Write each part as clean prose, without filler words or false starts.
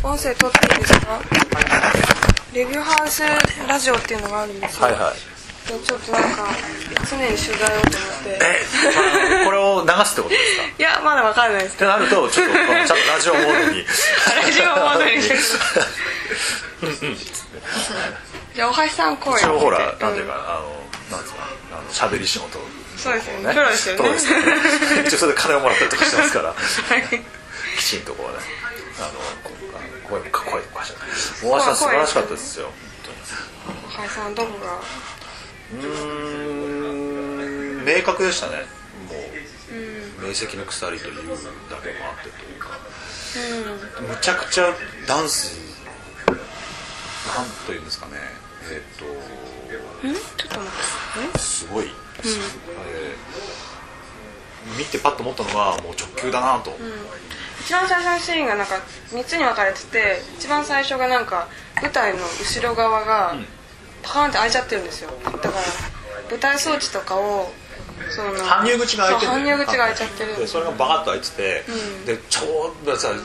音声撮っていいですか？レビューハウスラジオっていうのがあるんですよ。 はいはい。 ちょっとなんか常に取材をと思ってこれを流すってことですか？ いやまだわかんないですってなるとちょっとラジオモードにラジオモードにじゃあ大橋さん声一応ほらなんていうかなんですか喋り仕事、 そうですよね、プロですよね。 プロですよね。一応それで金をもらったりとかしてますから、 はい、 きちんとこうね声もかっこいいとかして大橋さん素晴らしかったですよ。 大橋さんどこが明確でしたね。もう明晰な鎖というだけもあってというか、むちゃくちゃダンスなんというんですかね、 ちょっと待ってすごい、見てパッと思ったのがもう直球だなと、 一番最初のシーンがなんか3つに分かれてて、一番最初がなんか舞台の後ろ側がパカーンって開いちゃってるんですよ。だから舞台装置とかを搬入口が開いてる、 搬入口が開いちゃってる。 でそれがバカッと開いてて、でちょうどさ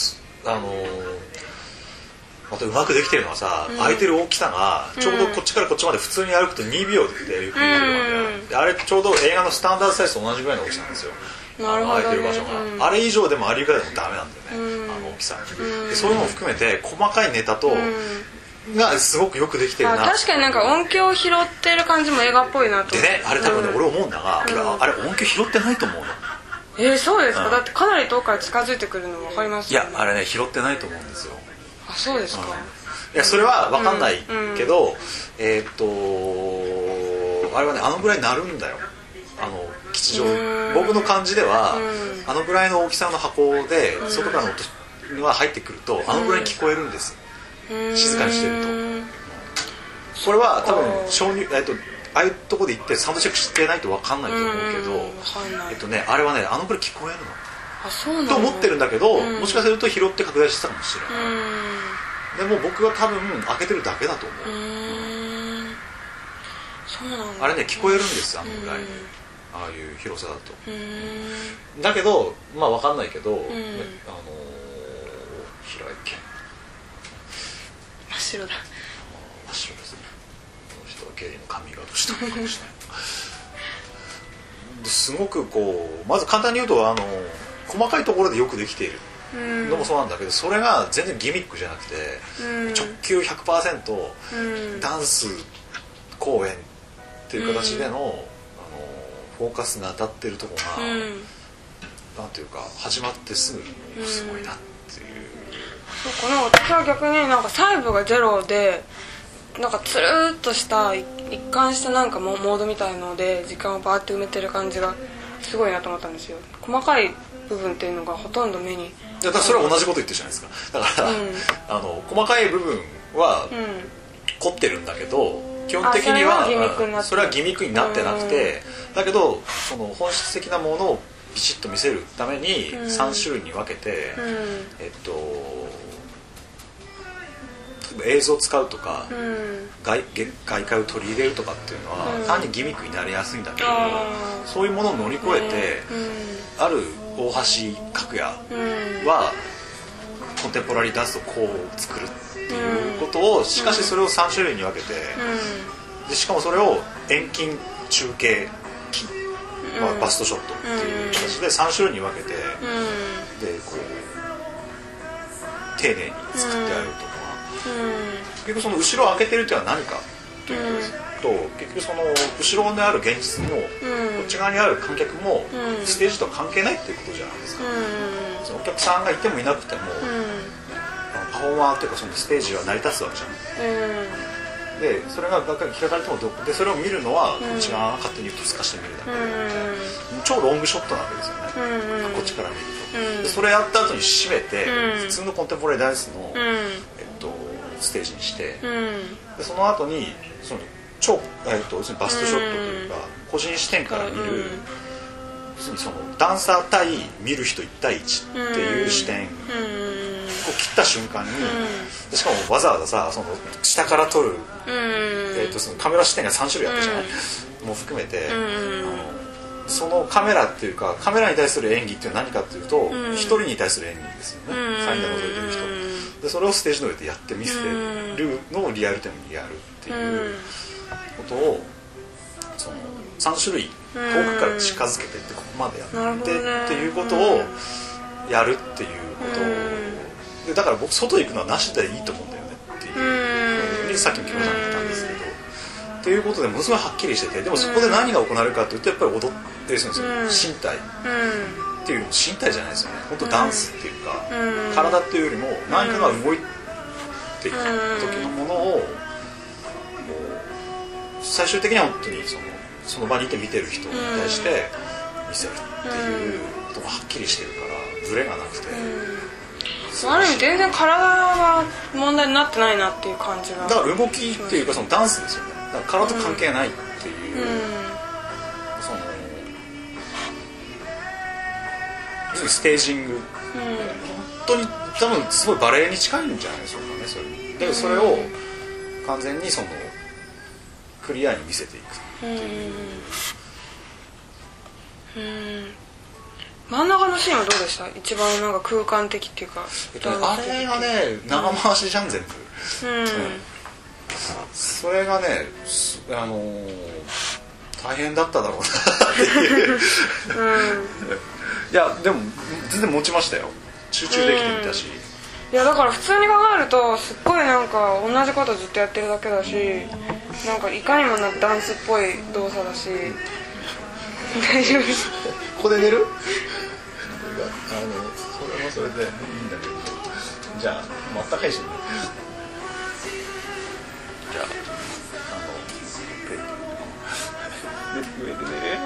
またうまくできてるのはさ、開いてる大きさがちょうどこっちからこっちまで普通に歩くと2秒っていう風になるわけで、あれちょうど映画のスタンダードサイズと同じぐらいの大きさなんですよ。 なるほどね、 開いてる場所が、あれ以上でもあれ以下でもダメなんだよね、あの大きさ、でそういうのも含めて細かいネタと、がすごくよくできてるな。 確かになんか音響を拾ってる感じも映画っぽいなと思って。 でね、あれ多分ね、俺思うんだが、あれ音響拾ってないと思うの。 そうですか、だってかなり遠くから近づいてくるの分かりますよね。 いやあれね拾ってないと思うんですよ。 あ、そうですか、 いやそれは分かんないけど、あれはねあのぐらいになるんだよ、吉祥僕の感じでは、あのぐらいの大きさの箱で外からの音が入ってくるとあのぐらいに聞こえるんです、静かにしてると。これは多分鍾乳ああいうとこで行ってサウンドチェックしてないと分かんないと思うけど、あれはねあのぐらい聞こえるの。 あ、そうなんだと思ってるんだけど、もしかすると拾って拡大してたかもしれない。でも僕は多分開けてるだけだと思う。 そうなんだ。 あれね聞こえるんですあのぐらいに、ああいう広さだと。だけどまあ分かんないけど、平井堅真っ白だ。 真っ白ですね。この人はゲイのカミングアウトしたのかもしれないすごくこうまず簡単に言うと細かいところでよくできているのもそうなんだけど、それが全然ギミックじゃなくて、直球 100%、ダンス公演っていう形での、フォーカスが当たってるところが、なんていうか始まってすぐすごいなっていう。 そうかな、私は逆になんか細部がゼロでなんかつるーっとした一貫したなんかモードみたいので時間をバーって埋めてる感じがすごいなと思ったんですよ。細かい部分っていうのがほとんど目に。 だからそれは同じこと言ってるじゃないですか。だから、細かい部分は凝ってるんだけど、基本的にはそれはギミックになってなくて、だけどその本質的なものをビシッと見せるために3種類に分けて、映像を使うとか、外界を取り入れるとかっていうのは、単にギミックになりやすいんだけど、そういうものを乗り越えて、ある大橋角也はコンテンポラリーダンスをこう作るっていうことを、しかしそれを3種類に分けて、でしかもそれを遠近中継近、バストショットっていう形で3種類に分けて、でこう丁寧に作ってあるとか、結局その後ろを開けてるっていうのは何かというと、結局その後ろにある現実も、こっち側にある観客も、ステージとは関係ないっていうことじゃないですか。そのお客さんがいてもいなくても、パフォーマーっていうかそのステージは成り立つわけじゃん。でそれが学会に開かれてもでそれを見るのはこっち側が勝手に映すかして見るだけで、超ロングショットなわけですよね、こっちから見ると。でそれやった後に締めて、普通のコンテンポラリーダンスの、ステージにして、でその後にその超、要するにバストショットというか、個人視点から見る、要するにそのダンサー対見る人1対1っていう視点を切った瞬間に、しかもわざわざさその下から撮る、そのカメラ視点が3種類あったじゃない、も含めて、そのカメラっていうかカメラに対する演技っていうのは何かっていうと、一人に対する演技ですよね、サインで覗いてる人で、 でそれをステージの上でやってみせるのをリアルタイムにやるっていうことをその3種類遠くから近づけてってここまでやってっていうことをやるっていうことで、だから僕外行くのはなしでいいと思うんだよねっていうふうにさっきも木村さんが言ったんですけど、っていうことでものすごいはっきりしてて、でもそこで何が行われるかというとやっぱり踊ってるんですよ、身体っていう身体じゃないですよね、本当ダンスっていうか、体っていうよりも何かが動いていく時のものを最終的には本当にその場にいて見てる人に対して見せるっていうことがはっきりしてるからブレがなくて、 ある意味全然体は問題になってないなっていう感じが、 だから動きっていうかそのダンスですよね、だから体と関係ないっていう、その要するにステージング、本当に多分すごいバレエに近いんじゃないでしょうかね、それでそれを完全にそのクリアに見せていくっていう、 真ん中のシーンはどうでした？一番なんか空間的っていうか、 あれがね長回しじゃん全部、それがね大変だっただろうなっていう、いやでも全然持ちましたよ、集中できてみたし、 いやだから普通に考えるとすっごいなんか同じことずっとやってるだけだし、なんかいかにもなんかダンスっぽい動作だし大丈夫です。 ここで寝る？それもそれでいいんだけど、じゃああったかいし、ね、じゃあ上で寝れ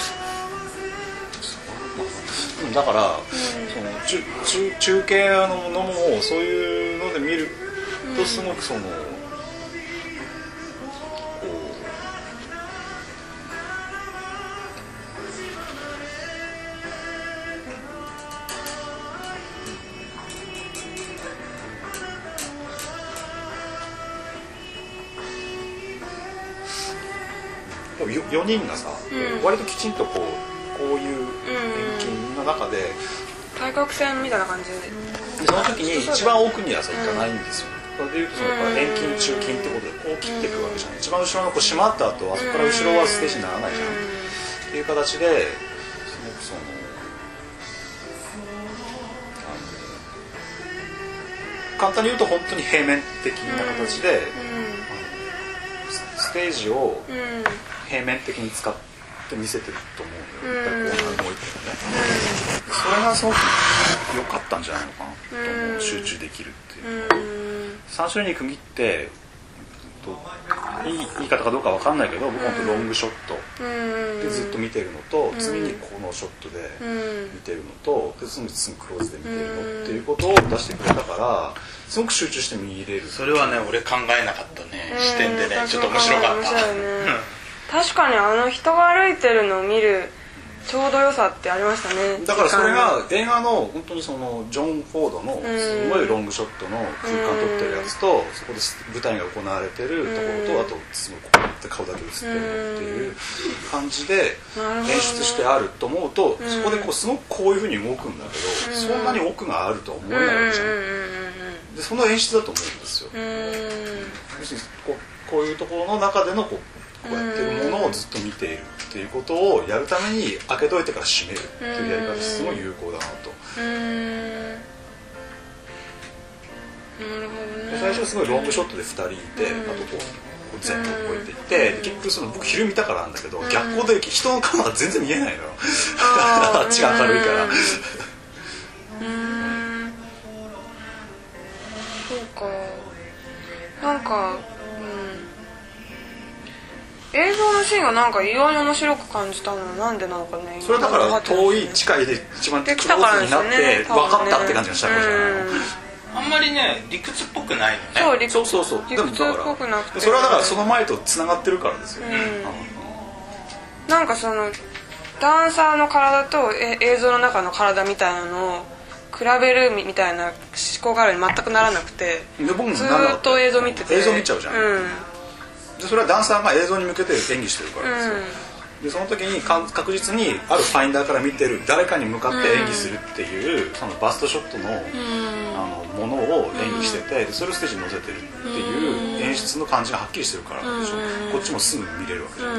だから、その中継のものもそういうので見るとすごくその、4人がさ、割ときちんとこういう遠近の中で対角線みたいな感じで、 その時に一番奥にはさ行かないんですよ、それでいうとその遠近中近ってことでこう切っていくわけじゃん、一番後ろのこう閉まった後あそこから後ろはステージにならないじゃん、っていう形ですごく簡単に言うと本当に平面的な形で、ステージを平面的に使って見せてると思うのよ、やっぱりこう動いてるね、それがすごく良かったんじゃないのかなと思う、集中できるっていう、3種類に区切っていい言い方かどうか分かんないけど、僕は本当ロングショットでずっと見てるのと、次にこのショットで見てるのと、で次クローズで見てるのっていうことを出してくれたからすごく集中して見れる。 それはね俺考えなかったね、視点でね、ちょっと面白かった。 確かに人が歩いてるのを見るちょうど良さってありましたね。 だからそれが映画の本当にそのジョン・フォードのすごいロングショットの空間撮ってるやつと、そこで舞台が行われてるところと、あとすごいこうやって顔だけ映ってるのっていう感じで演出してあると思うと、そこでこうすごくこういうふうに動くんだけど、そんなに奥があるとは思えないわけじゃん。でその演出だと思うんですよ。要するにこういうところの中でのこうやってるものをずっと見ているっていうことをやるために開けといてから閉めるっていうやり方すごい有効だなと。最初はすごいロングショットで2人いて、あとこう全部動いていって、結局僕昼見たからなんだけど、逆光で人の顔が全然見えないのよあっちが明るいからそうか、なんか映像のシーンがなんか異様に面白く感じたのはなんでなのかね。 それだから遠い近いで一番クローズになって分かったって感じがしたからじゃないの。 あんまりね理屈っぽくないのね。 そう理屈っぽくなくて、それはだからその前とつながってるからですよ、 なんかそのダンサーの体と映像の中の体みたいなのを比べるみたいな思考があるに全くならなくて、ずっと映像見てて映像見ちゃうじゃん、でそれはダンサーが映像に向けて演技してるからですよ、でその時に確実にあるファインダーから見てる誰かに向かって演技するっていう、そのバストショットの、ものを演技ししてて、それをステージに載せてるっていう演出の感じがはっきりしてるからでしょ、こっちもすぐ見れるわけじゃん、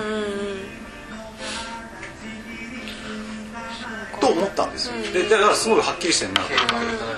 と思ったんですよ。でだからすごいはっきりしてるなと思って、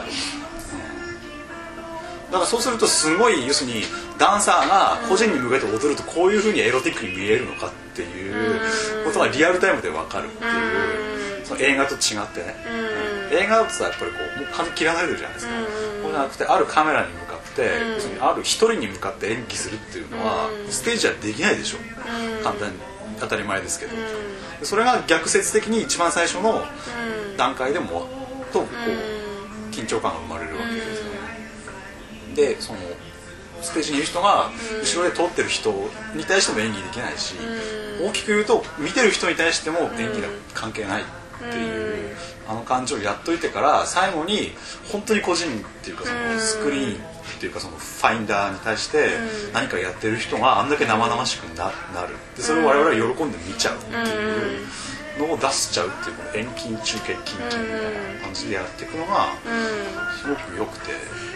だからそうするとすごい要するにダンサーが個人に向けて踊るとこういう風にエロティックに見えるのかっていうことがリアルタイムで分かるっていう、その映画と違ってね、映画だとさやっぱりこうもう髪切らないでるじゃないですか、そうじゃなくてあるカメラに向かって、要するにある一人に向かって演技するっていうのはステージはできないでしょ、簡単に当たり前ですけど、それが逆説的に一番最初の段階でもっとこう緊張感が生まれるわけですよね。でそのステージにいる人が後ろで通ってる人に対しても演技できないし、大きく言うと見てる人に対しても演技が関係ないっていうあの感じをやっといてから、最後に本当に個人っていうかそのスクリーンっていうかそのファインダーに対して何かやってる人があんだけ生々しくなるで、それを我々は喜んで見ちゃうっていうのを出しちゃうっていうこの遠近中継近近みたいな感じでやっていくのがすごく良くて、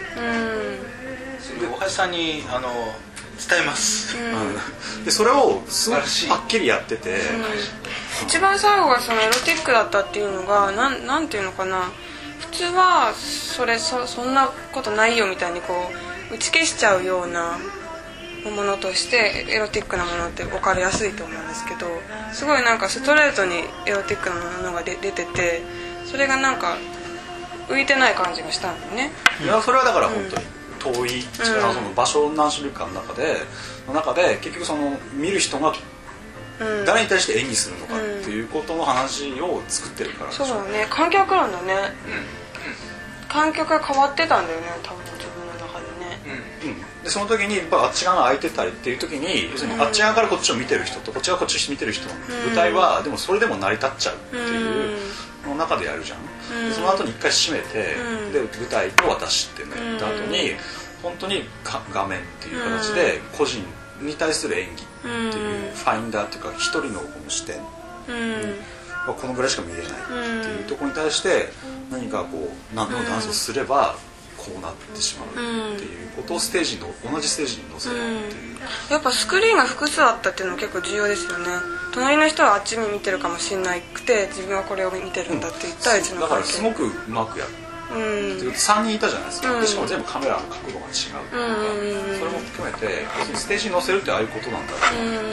大橋さんに伝えます、 でそれをすごくはっきりやってて、 一番最後がそのエロティックだったっていうのがなんていうのかな、普通はそんなことないよみたいにこう打ち消しちゃうようなものとしてエロティックなものって分かりやすいと思うんですけど、すごいなんかストレートにエロティックなものが出てて、それがなんか浮いてない感じがしたんだよね。 いやそれはだから本当に遠いその場所何種類かの中で結局その見る人が誰に対して演技するのかっていうことの話を作ってるからでしょ。 そうだね、観客なんだね、観客が変わってたんだよね多分自分の中でね、 でその時にやっぱあっち側が空いてたりっていう時に要するにあっち側からこっちを見てる人とこっち側こっちを見てる人の舞台はでもそれでも成り立っちゃうっていうの中でやるじゃん、でその後に一回閉めて、で舞台と私ってなった後に本当に画面っていう形で個人に対する演技っていうファインダーっていうか一人のこの視点、このぐらいしか見れないっていうところに対して何かこう何でもダンスをすればこうなってしまうっていうことをステージの同じステージに載せるっていう、 やっぱスクリーンが複数あったっていうのは結構重要ですよね。隣の人はあっちに見てるかもしれなくて自分はこれを見てるんだって言ったらだからすごくうまくやる、3人いたじゃないですか、でしかも全部カメラの角度が違うっていうか、それも含めてステージに載せるってああいうことなんだ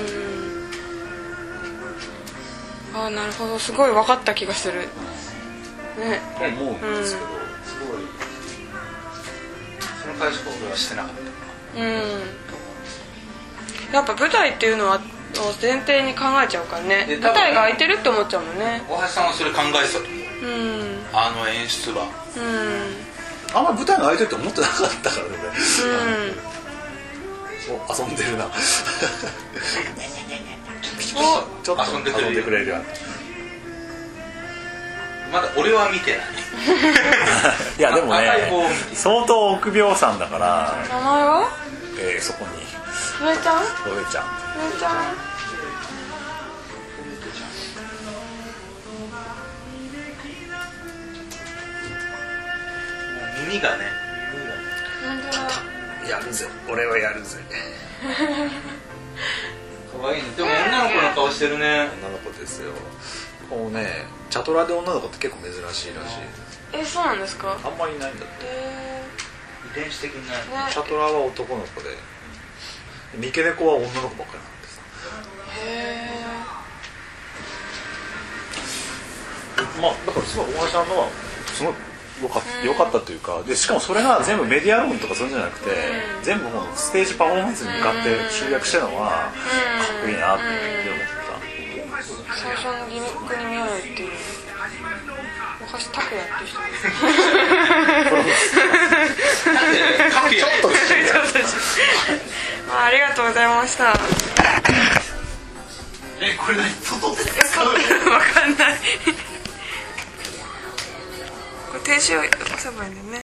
ああなるほど、すごい分かった気がする、ね、 思うんですけど、すごいその解釈を俺はしてなかった。 やっぱ舞台っていうのは前提に考えちゃうからね、舞台が空いてるって思っちゃうもんね。 大橋さんはそれ考えてたと思う、あの演出は、 あんまり舞台が空いてるって思ってなかったからね、遊んでるなちょっと遊んでくれるやん。 まだ俺は見てないいやでもね相当臆病さんだから。 名前はそこに上ちゃん耳がねやるぜ俺はやるぜ可愛いね。でも女の子の顔してるね。 女の子ですよ。こうねチャトラで女の子って結構珍しいらしい。 そうなんですか。 あんまりいないんだって、 遺伝子的にない、 チャトラは男の子で三毛猫は女の子ばっかりなんですだからすごい大橋さんのはすごい良かったというか、でしかもそれが全部メディアローンとかそういうんじゃなくて、全部もうステージパフォーマンスに向かって集約してるのはかっこいいなって思った。 最初のギミックに見えないっていう昔タクヤって人ちょっとありがとうございました。 これ何外で使うの？ わかんないこれ停止を押せばいいんだよね。